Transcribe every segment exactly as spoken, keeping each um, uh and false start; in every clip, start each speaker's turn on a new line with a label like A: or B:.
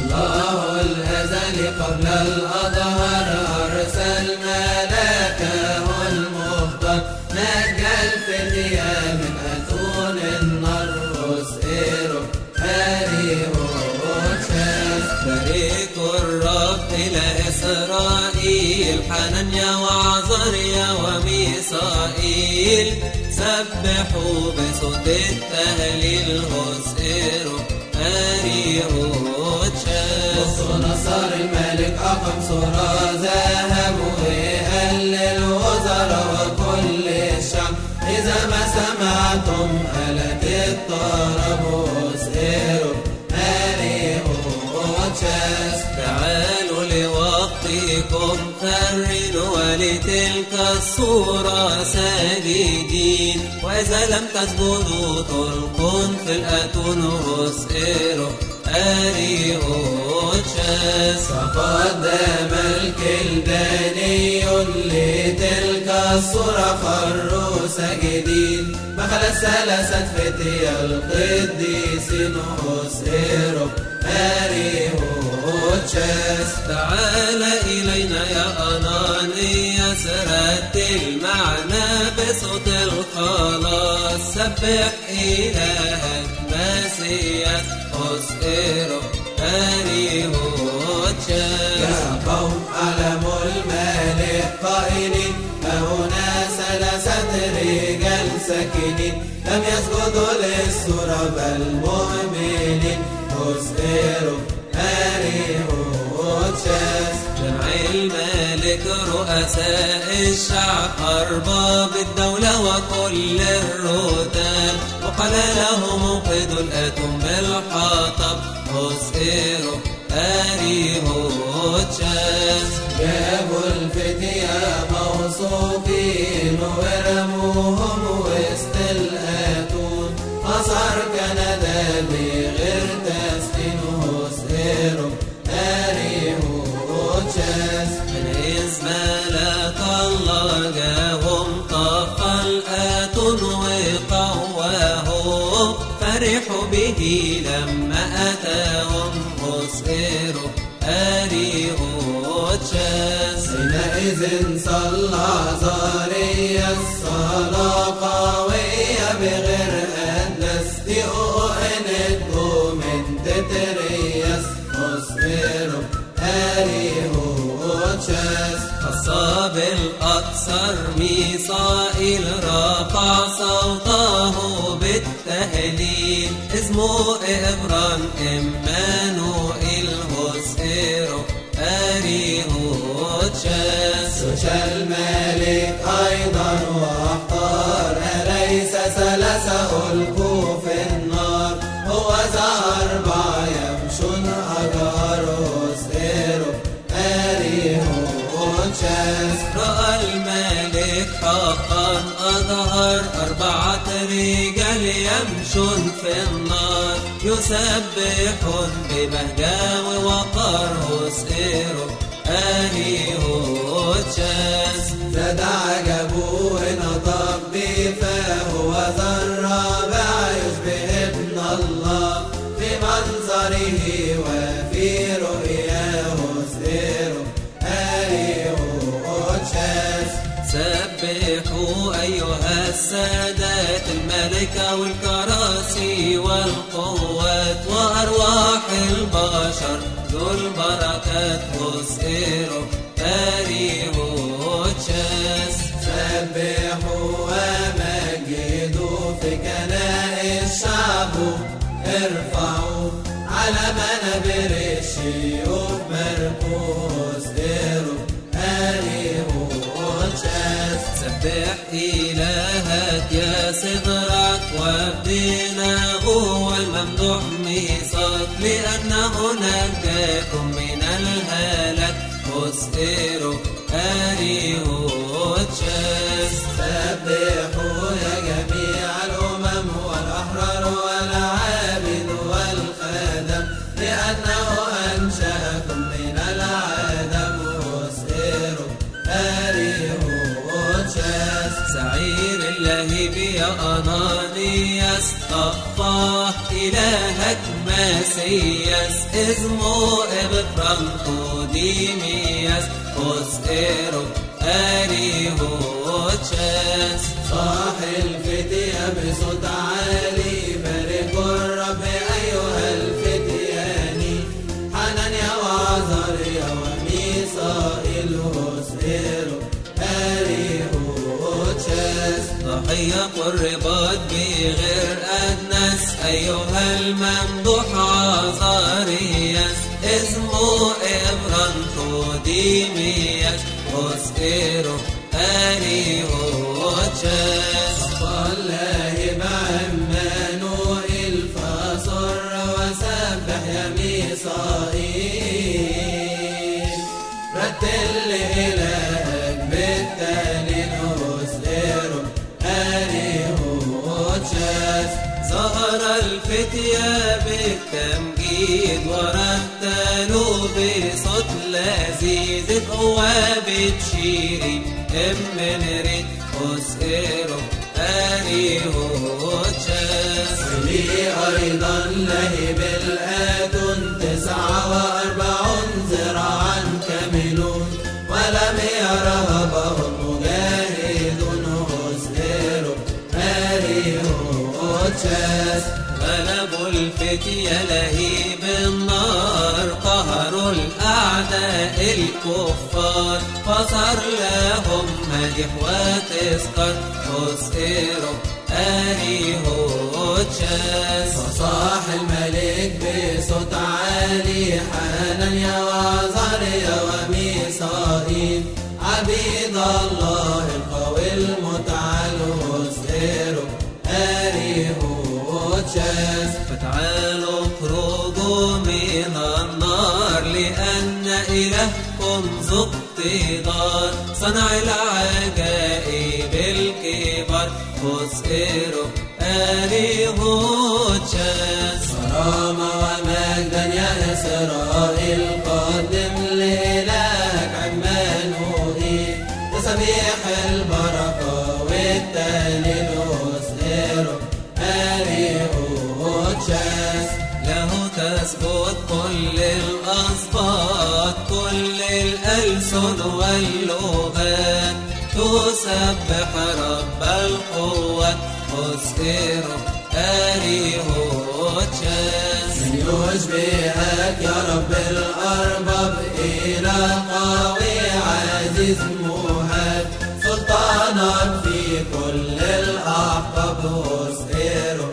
A: الله الأزلي قبل الأظهر أرسل ملاكه المختار نجى الفتية من أتون النار أسئروا أريوشاس.
B: بريك الرب إلى إسرائيل حنانيا وعزريا وميسائيل سبحوا بصوت التهليل أسئروا أريوشاس.
A: نصر الملك أقام سورة ذهب وقال للوزراء وكل الشعب إذا ما سمعتم آلة الطرب أسئروا أريوشاس.
B: تعالوا لوقتكم فرنوا ولتلك الصورة ساجدين وإذا لم تسجدوا تلقوا في الأتون أسئروا أريوشاس.
A: فقدم الكلداني لتلك الصورة خروا ساجدين بخل الثلاثة فتية القديسين أسئروا أريوشاس.
B: تعال إلينا يا أنانياس رتل معنا بصوت الخلاص سبح إلهك مسيح أسئروا أريوشاس.
A: يا قوم أعلموا الملك قائلين فهنا ثلاثة رجال ساكنين لم يسجدوا للصورة بل مؤمنين أسئروا أريوشاس.
B: جمع الملك رؤساء الشعب أرباب الدولة وكل الرتاب وقال لهم اوقدوا الأتون بالحطب أسئروا أريوشاس.
A: جابوا الفتية موصوفين ورموهم وسط الأتون أصار كندا بغير تسخين أسئروا أريوشاس.
B: من إذ ملك الله جاهم طف الأتون وقواهم فرحوا به لما أتاهم أسئروا أريوشاس.
A: حينئذ صلى عزريا الصلاة قوية بغير أندس تؤمنتكم من تتريس أسئروا أريوشاس.
B: خصاب الأكثر ميسائيل رفع صوته بالتهليل اسمه إبرام إمانوئيل أسئروا أريوشاس.
A: سوشى الملك أيضا واختار أليس ثلاثة ألقوا في النار هو ذا أربعة يمشون أجار أسئروا أريوشاس.
B: رأى الملك حقا أظهر أربعة رجال يمشون في النار يسبحون ببهجة ووقار أسئروا أريوشاس.
A: زاد عجبه ونطق بفاه وذا الرابع يشبه ابن الله في منظره وفي رؤياه أسئروا أريوشاس.
B: سبحوا أيها السادات الملكة والكراسي والقوات وأرواح البشر ذو البركات أسئروا أريوشاس.
A: سبحوا ومجدوا في كنائس شعبه ارفعوا على منابر الشيوخ مركوز أسئروا أريوشاس.
B: سبح إلهك يا صدرك وابدنا هو الممدوح ميثاق لأنه نجاكم من الهلاك أسئروا أريوشاس.
A: سبحوا يا جميع الأمم والأحرار والعابد والخادم لأنه أنشأكم من العدم أسئروا أريوشاس.
B: سعير الله بيا أنانياس طفاه إلهك Mesías, اسمه إبرانتوديمياس أسئرو أريهوتشاس.
A: صاح الفتية بصوت عالي باركوا الرب أيها الفتيان، حنانيا وعزريا وميسائيل أسئرو أريهوتشاس.
B: ضحية قربت بغير أدناس أيها الممدوح عزارياس، اسمه إبرانتوديمياس أسئرو أريهوتشاس.
A: الله بعمانوئيل فصر وسبح يا ميسائيل، رتل لإلهك بالتهليل أسئرو أريهوتشاس.
B: ظهر الفتية بالتمجيد ورتلوا بصوت لذيذ، بقوة بتشيري ام نريد أسئرو أريهوتشاس.
A: لي أيضا لهب الآتون تسعة وأربعون ذراعا كاملون، ولم يرهبهم مجاهدون أسئرو أريهوتشاس.
B: غلبوا الفتية لهيب النار، قهروا الأعداء الكفار، فصار لهم مدح وتذكار أسئرو أريهوتشاس.
A: فصاح الملك بصوت عالي حنانيا وعزريا وميسائيل، عبيد الله القوي المتعال أسئرو أريهوتشاس.
B: فتعالوا اخرجوا من النار، لأن إلهكم ذو اقتدار، صنع العجائب الكبار أسئرو أريهوتشاس.
A: كرامة ومجدا يا إسرائيل، قدم لإلهك عمانوئيل، تسبيح البركة والتهليل أسئرو أريهوتشاس.
B: له تثبت كل الأسباط، كل الألسن واللغات، تسبح رب القوات أسئرو أريهوتشاس.
A: من يشبهك يا رب الأرباب، إله قوي عزيز مهاب، سلطانك في كل الأحقاب أسئرو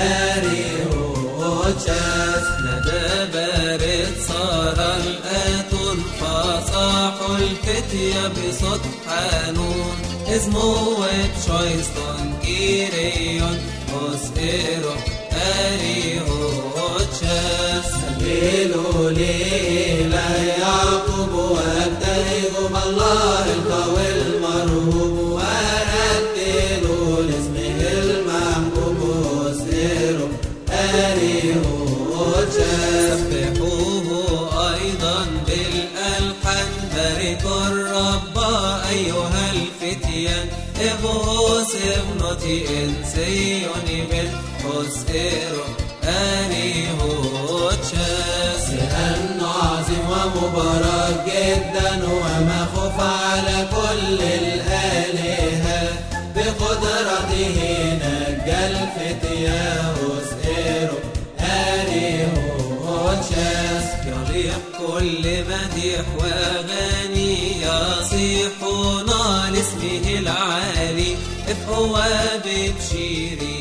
A: أريهوتشاس.
B: ندى بارد صار الآتون، فصاحوا الفتية بصوت حنون، اسمه وبشويستون كيريون أسئرو أريهوتشاس.
A: هللوا لإله يعقوب وابتهجوا بالله القوي المرهوب، ورتلوا لاسمه المحبوب أسئرو أريهوتشاس.
B: سبحوه أيضا بالألحان، باركوا الرب أيها الفتيان، إبوس ابنتي إنسيوني بن أسئرو أريهوتشاس.
A: لأنه عظيم ومبارك جدا، ومخوف على كل الآلهة، بقدرته نجى الفتية أسئرو أريهوتشاس.
B: يليق كل مديح وأغاني، يصيحون لاسمه العالي، بقوة بتشيري